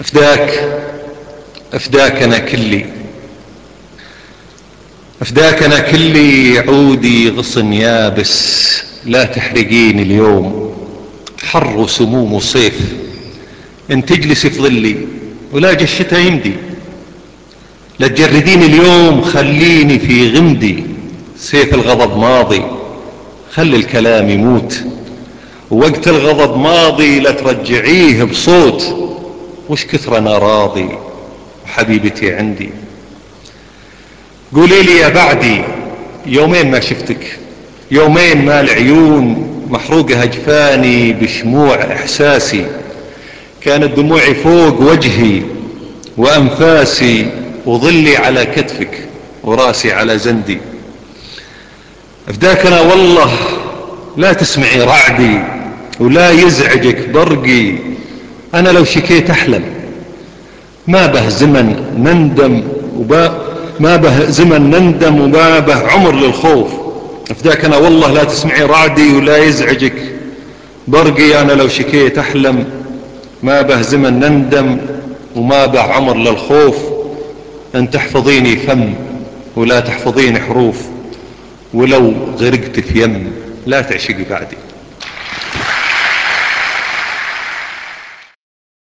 أفداك أنا كلي، أفداك أنا كلي، عودي غصن يابس، لا تحرقيني اليوم، حر وسموم وصيف، ان تجلسي في ظلي ولا الشتا يمدي، لا تجرديني اليوم خليني في غمدي، سيف الغضب ماضي خلي الكلام يموت، ووقت الغضب ماضي لا ترجعيه بصوت، وش كثر انا راضي وحبيبتي عندي. قولي لي يا بعدي يومين ما شفتك، يومين ما العيون محروقة أجفاني بشموع إحساسي، كانت دموعي فوق وجهي وأنفاسي، وظلي على كتفك وراسي على زندي. أفداك أنا والله لا تسمعي رعدي ولا يزعجك برقي، أنا لو شكيت أحلم ما به زمن نندم ما به زمن نندم وما به عمر للخوف. أفداك أنا والله لا تسمعي رعدي ولا يزعجك برقي، أنا لو شكيت أحلم ما به زمن نندم وما به عمر للخوف. أن تحفظيني فم ولا تحفظيني حروف، ولو غرقت في يم لا تعشقي بعدي.